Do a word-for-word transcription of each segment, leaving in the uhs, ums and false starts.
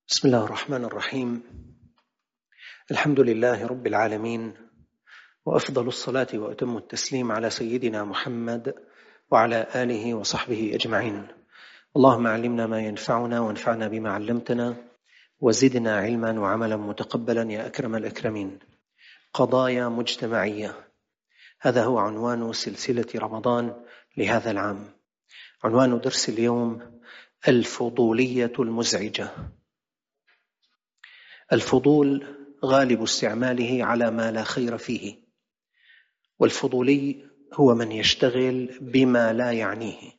بسم الله الرحمن الرحيم. الحمد لله رب العالمين، وأفضل الصلاة وأتم التسليم على سيدنا محمد وعلى آله وصحبه أجمعين. اللهم علمنا ما ينفعنا وانفعنا بما علمتنا وزدنا علما وعملا متقبلا يا أكرم الأكرمين. قضايا مجتمعية، هذا هو عنوان سلسلة رمضان لهذا العام. عنوان درس اليوم: الفضولية المزعجة. الفضول غالب استعماله على ما لا خير فيه، والفضولي هو من يشتغل بما لا يعنيه.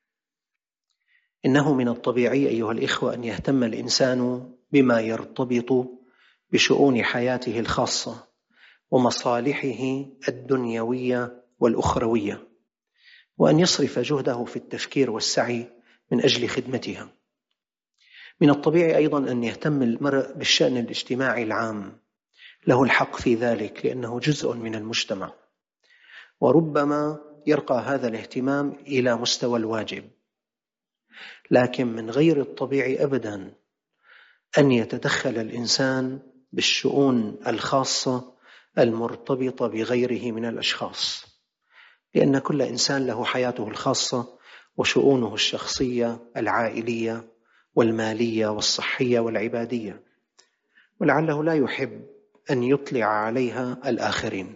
إنه من الطبيعي أيها الإخوة أن يهتم الإنسان بما يرتبط بشؤون حياته الخاصة ومصالحه الدنيوية والأخروية، وأن يصرف جهده في التفكير والسعي من أجل خدمتها. من الطبيعي أيضا أن يهتم المرء بالشأن الاجتماعي العام، له الحق في ذلك لأنه جزء من المجتمع، وربما يرقى هذا الاهتمام إلى مستوى الواجب. لكن من غير الطبيعي أبدا أن يتدخل الإنسان بالشؤون الخاصة المرتبطة بغيره من الأشخاص، لأن كل إنسان له حياته الخاصة وشؤونه الشخصية العائلية والمالية والصحية والعبادية، ولعله لا يحب أن يطلع عليها الآخرين.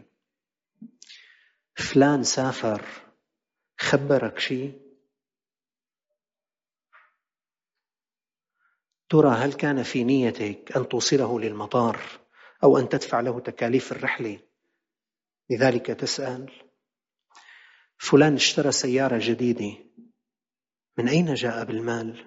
فلان سافر، خبرك شيء؟ ترى هل كان في نيتك أن توصله للمطار أو أن تدفع له تكاليف الرحلة لذلك تسأل؟ فلان اشترى سيارة جديدة، من أين جاء بالمال؟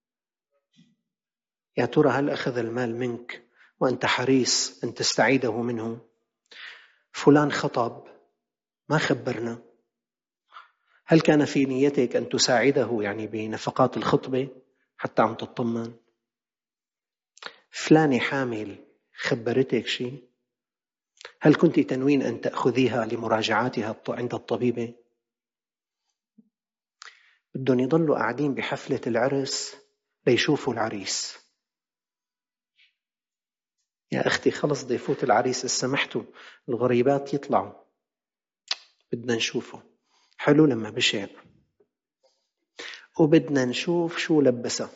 يا ترى هل أخذ المال منك وأنت حريص أن تستعيده منه؟ فلان خطب، ما خبرنا، هل كان في نيتك أن تساعده يعني بنفقات الخطبة حتى عم تطمن؟ فلانة حامل، خبرتك شيء؟ هل كنت تنوين أن تأخذيها لمراجعاتها عند الطبيبة؟ بدهم يضلوا قاعدين بحفلة العرس ليشوفوا العريس. يا أختي خلص ضيفوت العريس، سمحتوا الغريبات يطلعوا، بدنا نشوفه حلو لما بشع، وبدنا نشوف شو لبسه،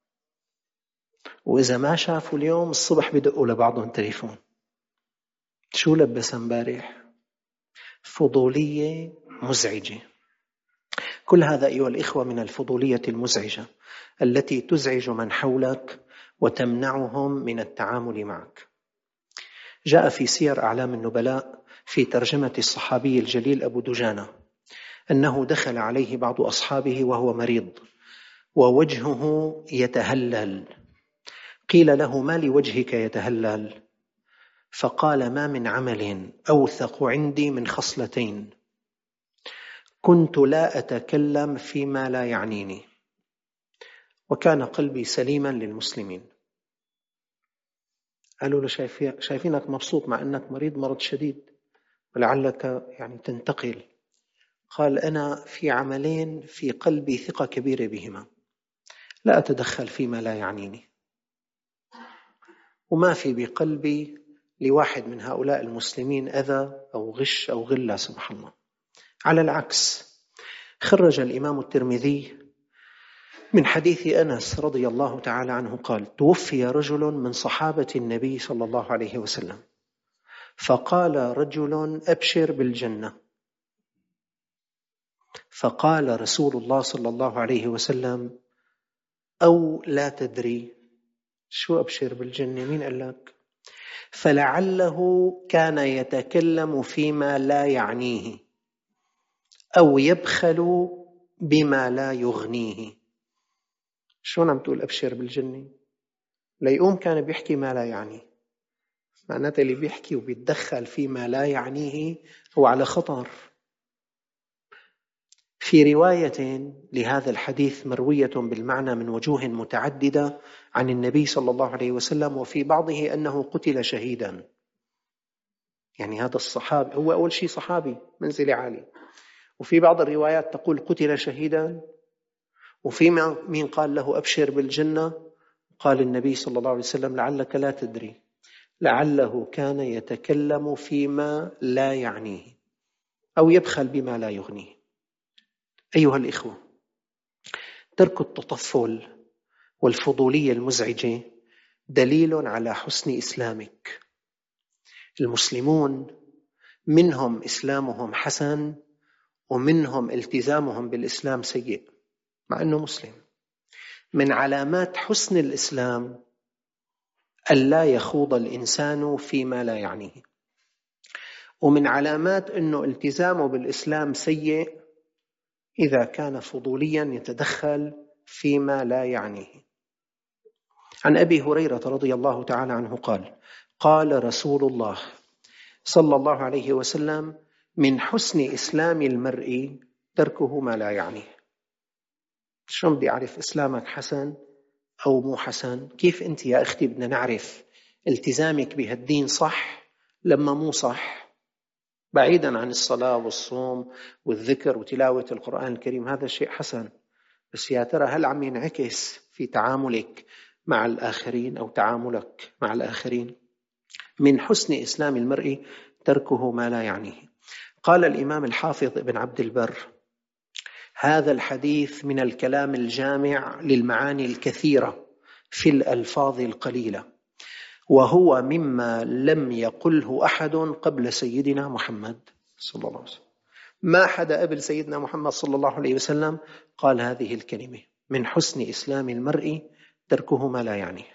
وإذا ما شافوا اليوم الصبح بدقوا لبعضهم تليفون، شو لبس امبارح؟ فضولية مزعجة. كل هذا أيها الإخوة من الفضولية المزعجة التي تزعج من حولك وتمنعهم من التعامل معك. جاء في سير أعلام النبلاء في ترجمة الصحابي الجليل أبو دجانة أنه دخل عليه بعض أصحابه وهو مريض ووجهه يتهلل. قيل له: ما لوجهك يتهلل؟ فقال: ما من عمل أوثق عندي من خصلتين، كنت لا أتكلم فيما لا يعنيني، وكان قلبي سليما للمسلمين. قالوا له: شايفينك مبسوط مع أنك مريض مرض شديد ولعلك يعني تنتقل. قال: أنا في عملين في قلبي ثقة كبيرة بهما، لا أتدخل فيما لا يعنيني، وما في بقلبي لواحد من هؤلاء المسلمين أذى أو غش أو غلة، سبحان الله. على العكس، خرج الإمام الترمذي من حديث أنس رضي الله تعالى عنه قال: توفي رجل من صحابة النبي صلى الله عليه وسلم، فقال رجل: أبشر بالجنة. فقال رسول الله صلى الله عليه وسلم: أو لا تدري. شو أبشر بالجنة؟ مين قال لك؟ فلعله كان يتكلم فيما لا يعنيه أو يبخل بما لا يغنيه. شو عم تقول أبشر بالجنة؟ ليقوم كان بيحكي ما لا يعني، معناته اللي بيحكي وبيتدخل فيما لا يعنيه هو على خطر. في رواية لهذا الحديث مروية بالمعنى من وجوه متعددة عن النبي صلى الله عليه وسلم، وفي بعضه أنه قتل شهيدا. يعني هذا الصحابي هو أول شيء صحابي منزل عالي، وفي بعض الروايات تقول قتل شهيدا، وفي مين قال له أبشر بالجنة قال النبي صلى الله عليه وسلم: لعلك لا تدري، لعله كان يتكلم فيما لا يعنيه أو يبخل بما لا يغنيه. أيها الإخوة، ترك التطفل والفضولية المزعجة دليل على حسن إسلامك. المسلمون منهم إسلامهم حسن ومنهم التزامهم بالإسلام سيء مع أنه مسلم. من علامات حسن الإسلام ألا يخوض الإنسان فيما لا يعنيه، ومن علامات أنه التزامه بالإسلام سيء إذا كان فضوليا يتدخل فيما لا يعنيه. عن أبي هريرة رضي الله تعالى عنه قال: قال رسول الله صلى الله عليه وسلم: من حسن إسلام المرء تركه ما لا يعنيه. شلون بدي أعرف إسلامك حسن أو مو حسن؟ كيف أنت يا أختي بدنا نعرف التزامك بهالدين صح لما مو صح؟ بعيدا عن الصلاة والصوم والذكر وتلاوة القرآن الكريم، هذا شيء حسن، بس يا ترى هل عم ينعكس في تعاملك مع الآخرين أو تعاملك مع الآخرين؟ من حسن إسلام المرء تركه ما لا يعنيه. قال الإمام الحافظ ابن عبد البر: هذا الحديث من الكلام الجامع للمعاني الكثيرة في الألفاظ القليلة، وهو مما لم يقله أحد قبل سيدنا محمد صلى الله عليه وسلم. ما حدا قبل سيدنا محمد صلى الله عليه وسلم قال هذه الكلمة: من حسن إسلام المرء تركه ما لا يعنيه.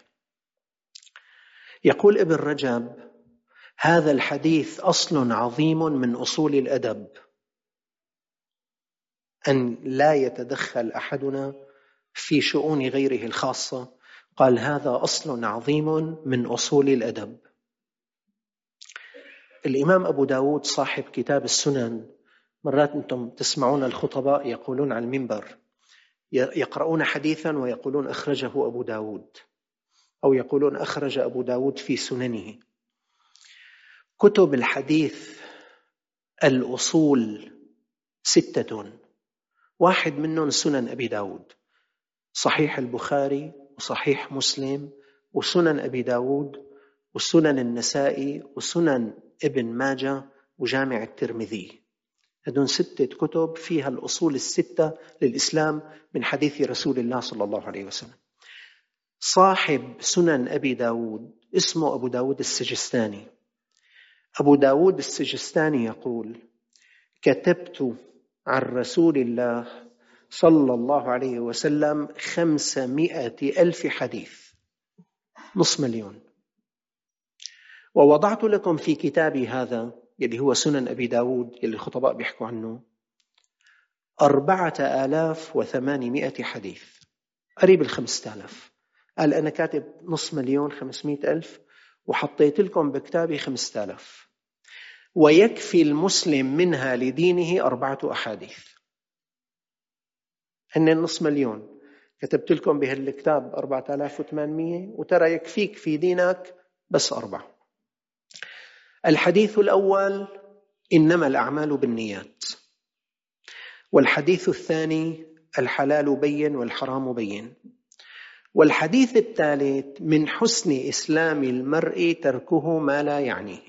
يقول ابن رجب: هذا الحديث أصل عظيم من أصول الأدب، أن لا يتدخل أحدنا في شؤون غيره الخاصة. قال: هذا أصل عظيم من أصول الأدب. الإمام أبو داود صاحب كتاب السنن، مرات أنتم تسمعون الخطباء يقولون على المنبر، يقرؤون حديثا ويقولون أخرجه أبو داود، أو يقولون أخرج أبو داود في سننه. كتب الحديث الأصول ستة، واحد منهم سنن أبي داود، صحيح البخاري وصحيح مسلم وسنن أبي داود وسنن النسائي وسنن ابن ماجه وجامع الترمذي. هذون ستة كتب فيها الأصول الستة للإسلام من حديث رسول الله صلى الله عليه وسلم. صاحب سنن أبي داود اسمه أبو داود السجستاني. أبو داود السجستاني يقول: كتبت عن رسول الله صلى الله عليه وسلم خمسمائة ألف حديث، نصف مليون، ووضعت لكم في كتابي هذا يلي هو سنن أبي داود يلي الخطباء بيحكوا عنه أربعة آلاف وثمانمائة حديث، قريب الخمسة آلاف. قال أنا كاتب نصف مليون خمسمائة ألف وحطيت لكم بكتابي خمسة آلاف، ويكفي المسلم منها لدينه أربعة أحاديث. هن النصف مليون كتبت لكم بهالكتاب أربعة آلاف وثمانمائة، وترى يكفيك في دينك بس أربعة. الحديث الأول: إنما الأعمال بالنيات. والحديث الثاني: الحلال بين والحرام بين. والحديث الثالث: من حسن إسلام المرء تركه ما لا يعنيه.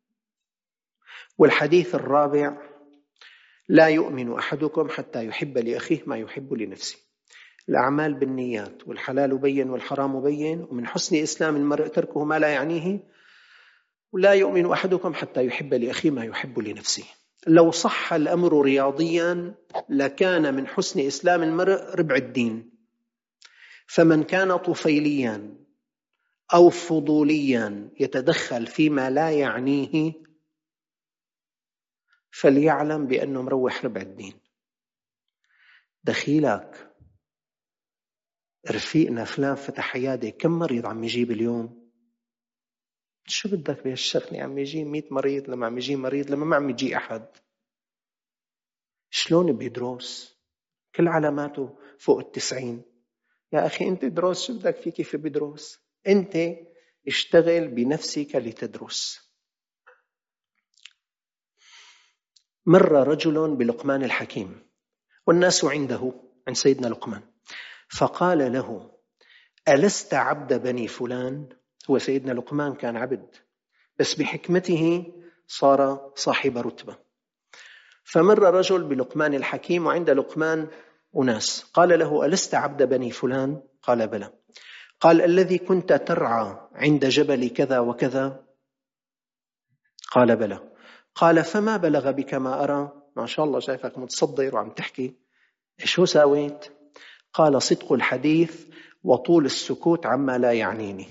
والحديث الرابع: لا يؤمن أحدكم حتى يحب لأخيه ما يحب لنفسه. الأعمال بالنيات، والحلال بين والحرام بين، ومن حسن إسلام المرء تركه ما لا يعنيه، ولا يؤمن أحدكم حتى يحب لأخيه ما يحب لنفسه. لو صح الأمر رياضيا لكان من حسن إسلام المرء ربع الدين. فمن كان طفيليا أو فضوليا يتدخل فيما لا يعنيه فليعلم بأنه مروح ربع الدين. دخيلك رفيقنا فلان فتح عيادة، كم مريض عم يجيب اليوم؟ شو بدك بهالشغلة؟ عم يجي مئة مريض، لما عم يجي مريض، لما ما عم يجي أحد. شلون بيدرس؟ كل علاماته فوق التسعين. يا أخي أنت دروس، شو بدك فيه كيف بيدرس؟ أنت اشتغل بنفسك لتدرس. مر رجل بلقمان الحكيم والناس عنده، عند سيدنا لقمان، فقال له: ألست عبد بني فلان؟ هو سيدنا لقمان كان عبد، بس بحكمته صار صاحب رتبة. فمر رجل بلقمان الحكيم، وعند لقمان أناس، قال له: ألست عبد بني فلان؟ قال: بلى. قال: الذي كنت ترعى عند جبل كذا وكذا؟ قال: بلى. قال: فما بلغ بك ما أرى؟ ما شاء الله شايفك متصدر وعم تحكي، شو ساويت؟ قال: صدق الحديث وطول السكوت عما لا يعنيني.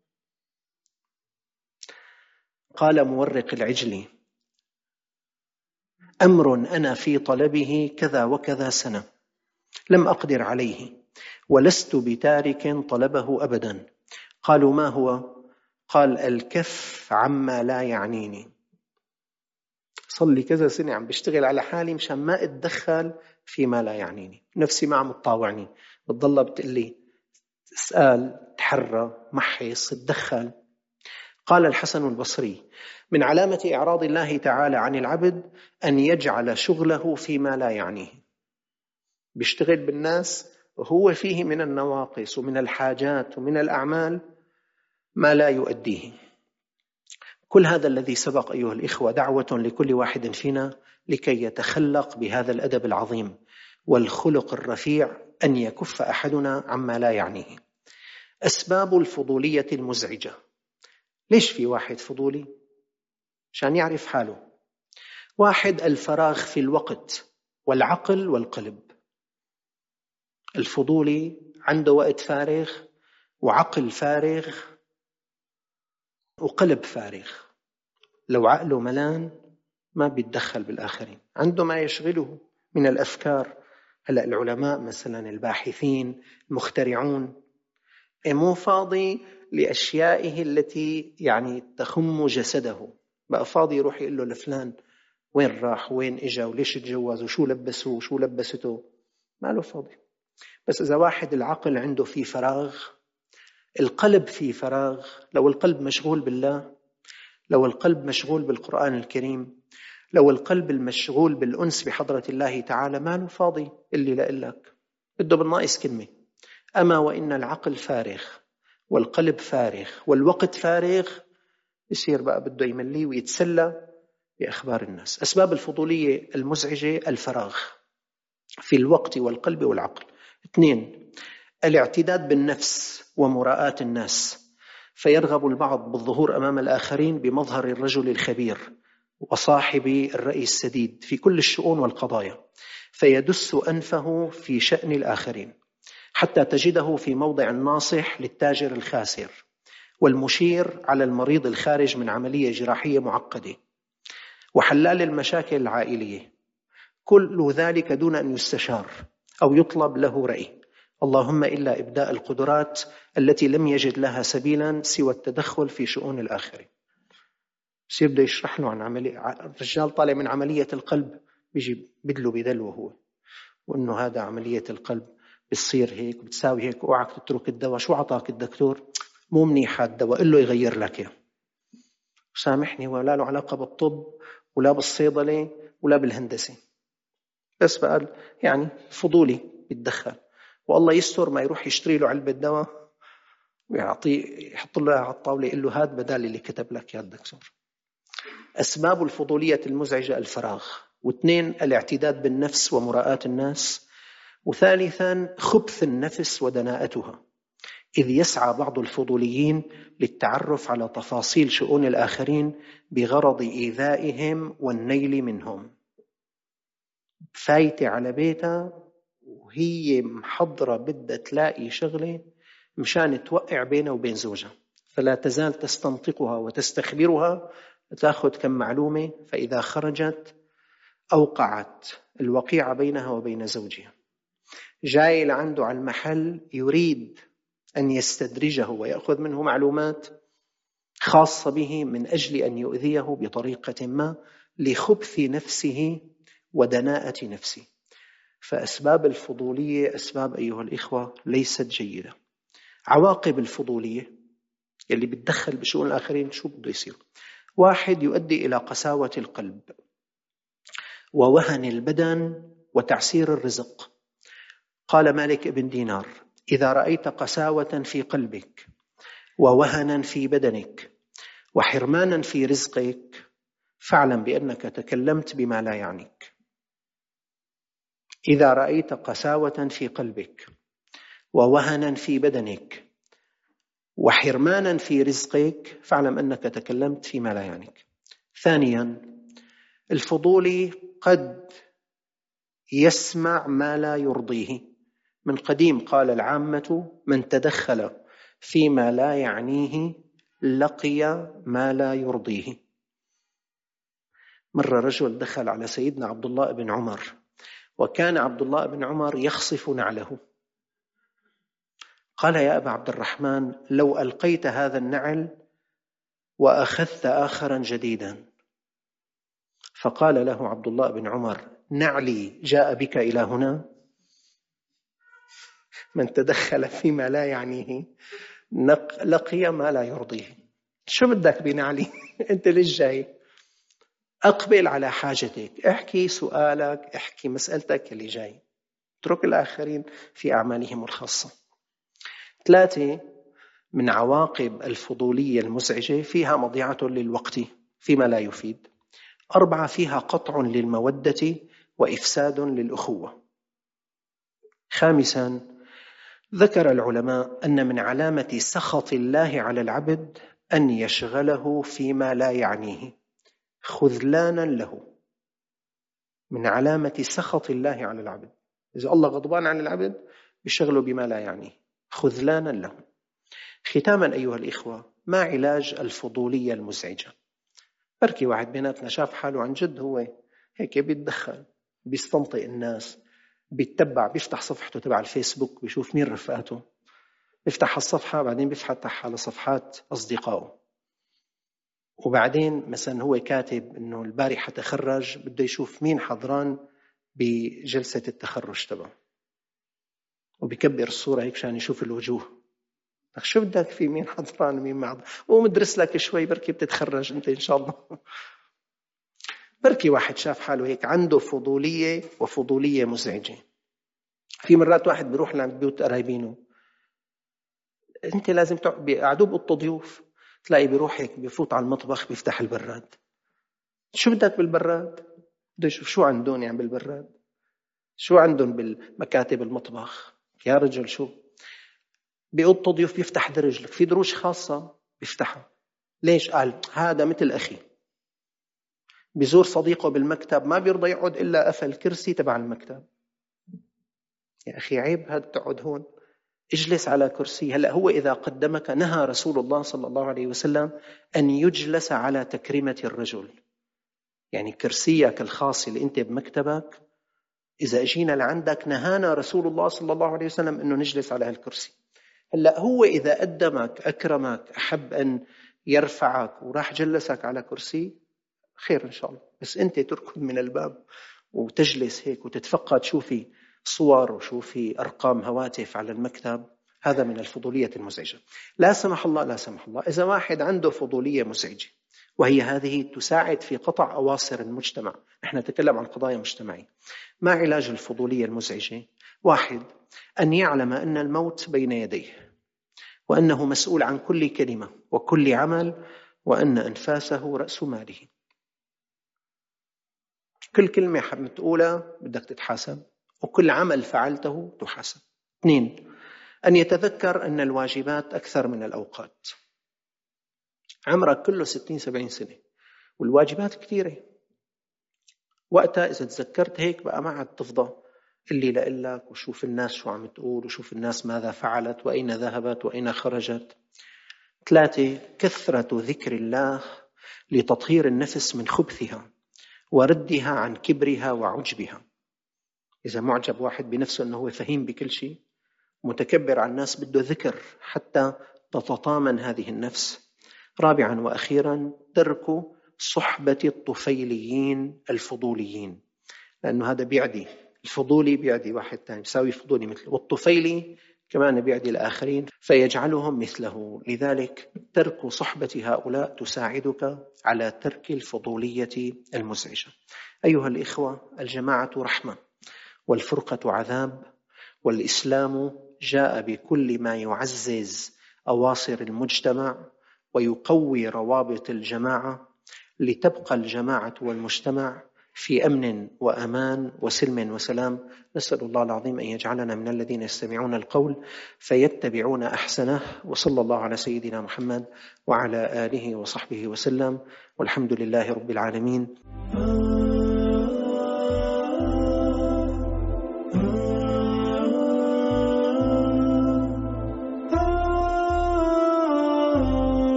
قال مورق العجل: أمر أنا في طلبه كذا وكذا سنة لم أقدر عليه، ولست بتارك طلبه أبدا. قالوا: ما هو؟ قال: الكف عما لا يعنيني. صار لي كذا سنة عم بشتغل على حالي مشان ما أتدخل فيما لا يعنيني. نفسي ما عم تطاوعني، بتضلها بتقلي اسأل، تحرى، محص، تدخل. قال الحسن البصري: من علامة إعراض الله تعالى عن العبد أن يجعل شغله فيما لا يعنيه. بيشتغل بالناس وهو فيه من النواقص ومن الحاجات ومن الأعمال ما لا يؤديه. كل هذا الذي سبق أيها الإخوة دعوة لكل واحد فينا لكي يتخلق بهذا الأدب العظيم والخلق الرفيع، أن يكف أحدنا عما لا يعنيه. أسباب الفضولية المزعجة. ليش في واحد فضولي؟ عشان يعرف حاله. واحد: الفراغ في الوقت والعقل والقلب. الفضولي عنده وقت فارغ وعقل فارغ وقلب فارغ. لو عقله ملان ما بيتدخل بالآخرين، عنده ما يشغله من الأفكار. هلأ العلماء مثلا، الباحثين، المخترعون، مو فاضي لأشيائه التي يعني تخم جسده، بقى فاضي يروح يقول له لفلان وين راح وين إجا وليش تجوز وشو لبسه وشو لبسته، ما له فاضي. بس إذا واحد العقل عنده فيه فراغ، القلب فيه فراغ، لو القلب مشغول بالله، لو القلب مشغول بالقرآن الكريم، لو القلب المشغول بالأنس بحضرة الله تعالى، ما له فاضي اللي لقلك بده بالناقص كلمة. أما وإن العقل فارغ والقلب فارغ والوقت فارغ، يصير بقى بده يملي ويتسلى بأخبار الناس. أسباب الفضولية المزعجة: الفراغ في الوقت والقلب والعقل. اثنين: الاعتداد بالنفس ومراءاة الناس، فيرغب البعض بالظهور أمام الآخرين بمظهر الرجل الخبير وصاحب الرأي السديد في كل الشؤون والقضايا، فيدس أنفه في شأن الآخرين حتى تجده في موضع الناصح للتاجر الخاسر والمشير على المريض الخارج من عملية جراحية معقدة وحلال المشاكل العائلية، كل ذلك دون أن يستشار أو يطلب له رأي، اللهم إلا إبداء القدرات التي لم يجد لها سبيلا سوى التدخل في شؤون الآخرين. بس يبدأ يشرح له عن عملية، الرجال طالع من عملية القلب بيجي بدله بدلوه هو، وإنه هذا عملية القلب بتصير هيك وبتساوي هيك، اوعك تترك الدواء. شو عطاك الدكتور؟ مو منيح الدواء، قل له يغير لك اياه. سامحني، ولا له علاقة بالطب ولا بالصيدلة ولا بالهندسة، بس بقى يعني فضولي بيتدخل، والله يستر ما يروح يشتري له علبة دواء ويعطيه، يحط له على الطاولة يقول له هات بدال اللي كتب لك يا الدكتور. أسباب الفضولية المزعجة: الفراغ. واثنين: الاعتداد بالنفس ومراءاة الناس. وثالثا: خبث النفس ودناءتها، إذ يسعى بعض الفضوليين للتعرف على تفاصيل شؤون الآخرين بغرض إيذائهم والنيل منهم. فايتة على بيتها وهي محضرة بدها تلاقي شغلة مشان توقع بينها وبين زوجها، فلا تزال تستنطقها وتستخبرها، تأخذ كم معلومة، فإذا خرجت أوقعت الوقيعة بينها وبين زوجها. جاي لعنده على المحل يريد أن يستدرجه ويأخذ منه معلومات خاصة به من أجل أن يؤذيه بطريقة ما لخبث نفسه ودناءة نفسه. فأسباب الفضولية أسباب أيها الإخوة ليست جيدة. عواقب الفضولية اللي بتدخل بشؤون الآخرين شو بده يصير؟ واحد: يؤدي إلى قساوة القلب ووهن البدن وتعسير الرزق. قال مالك بن دينار: إذا رأيت قساوة في قلبك ووهنا في بدنك وحرمانا في رزقك فاعلم بأنك تكلمت بما لا يعنيك. إذا رأيت قساوة في قلبك ووهنا في بدنك وحرمانا في رزقك فاعلم أنك تكلمت فيما لا يعنيك. ثانيا، الفضولي قد يسمع ما لا يرضيه. من قديم قال العامة: من تدخل فيما لا يعنيه لقي ما لا يرضيه. مرة رجل دخل على سيدنا عبد الله بن عمر، وكان عبد الله بن عمر يخصف نعله. قال: يا أبا عبد الرحمن، لو ألقيت هذا النعل وأخذت آخرا جديدا. فقال له عبد الله بن عمر: نعلي جاء بك إلى هنا؟ من تدخل فيما لا يعنيه لقي ما لا يرضيه. شو بدك بنعلي؟ أنت ليش جاي؟ أقبل على حاجتك، احكي سؤالك، احكي مسألتك اللي جاي، اترك الآخرين في أعمالهم الخاصة. ثلاثة، من عواقب الفضولية المزعجة فيها مضيعة للوقت فيما لا يفيد. أربعة، فيها قطع للمودة وإفساد للأخوة. خامسا، ذكر العلماء أن من علامة سخط الله على العبد أن يشغله فيما لا يعنيه خذلانا له. من علامة سخط الله على العبد، إذا الله غضبان عن العبد يشغله بما لا يعنيه خذلانا له. ختاما أيها الإخوة، ما علاج الفضولية المزعجة؟ بركي واحد بيناتنا شاف حاله عن جد هو هيك بيتدخل، بيستنطق الناس، بيتبع، بيفتح صفحته تبع الفيسبوك، بيشوف مين رفقاته، بيفتح الصفحة بعدين بيفتح على صفحات أصدقائه، وبعدين مثلا هو كاتب إنه البارحة تخرج، بده يشوف مين حضران بجلسة التخرج تبعه، وبيكبر الصورة هيك عشان يشوف الوجوه. شو بدك في مين حضران ومين معه؟ ومدرس لك شوي بركي بتتخرج أنت إن شاء الله. بركي واحد شاف حاله هيك عنده فضولية، وفضولية مزعجة. في مرات واحد بيروح لعند بيوت قرايبينه، أنت لازم بيقعدوا بأوضة ضيوف، تلاقي بيروح هيك بيفوت على المطبخ بيفتح البراد. شو بدك بالبراد؟ بده يشوف شو عندهم يعني بالبراد، شو عندهم بالمكاتب المطبخ. يا رجل شو بأوضة ضيوف بيفتح درج، في دروج خاصة بيفتحها. ليش؟ قال هذا مثل أخي بيزور صديقه بالمكتب ما بيرضى يقعد إلا قفل الكرسي تبع المكتب. يا أخي عيب هذا تقعد هون، اجلس على كرسي. هلأ هو إذا قدمك، نهى رسول الله صلى الله عليه وسلم أن يجلس على تكريمة الرجل، يعني كرسيك الخاص اللي أنت بمكتبك إذا أجينا لعندك نهانا رسول الله صلى الله عليه وسلم أنه نجلس على هالكرسي. هلأ هو إذا قدمك أكرمك أحب أن يرفعك وراح جلسك على كرسي، خير إن شاء الله، بس أنت تركض من الباب وتجلس هيك وتتفقد شوفي صور وشوفي أرقام هواتف على المكتب، هذا من الفضولية المزعجة. لا سمح الله لا سمح الله إذا واحد عنده فضولية مزعجة، وهي هذه تساعد في قطع أواصر المجتمع، نحن نتكلم عن قضايا مجتمعية. ما علاج الفضولية المزعجة؟ واحد، أن يعلم أن الموت بين يديه، وأنه مسؤول عن كل كلمة وكل عمل، وأن أنفاسه رأس ماله. كل كلمة حب تقولها بدك تتحاسب، وكل عمل فعلته تحاسب. اثنين، أن يتذكر أن الواجبات أكثر من الأوقات. عمرك كله ستين سبعين سنة والواجبات كثيرة، وقتها إذا تذكرت هيك بقى ما عاد تفضى اللي لقلك وشوف الناس شو عم تقول وشوف الناس ماذا فعلت وأين ذهبت وأين خرجت. ثلاثة، كثرة ذكر الله لتطهير النفس من خبثها وردها عن كبرها وعجبها. إذا معجب واحد بنفسه أنه هو فهيم بكل شيء، متكبر عن الناس، بده ذكر حتى تتطامن هذه النفس. رابعا وأخيرا، ترك صحبة الطفيليين الفضوليين، لأنه هذا بيعدي، الفضولي بيعدي واحد تاني بيساوي فضولي مثله، والطفيلي كمان بيعدي الآخرين فيجعلهم مثله. لذلك ترك صحبة هؤلاء تساعدك على ترك الفضولية المزعجة. أيها الإخوة، الجماعة رحمة، والفرقة عذاب، والإسلام جاء بكل ما يعزز أواصر المجتمع ويقوي روابط الجماعة لتبقى الجماعة والمجتمع في أمن وأمان وسلم وسلام. نسأل الله العظيم أن يجعلنا من الذين يستمعون القول فيتبعون أحسنه، وصلى الله على سيدنا محمد وعلى آله وصحبه وسلم، والحمد لله رب العالمين.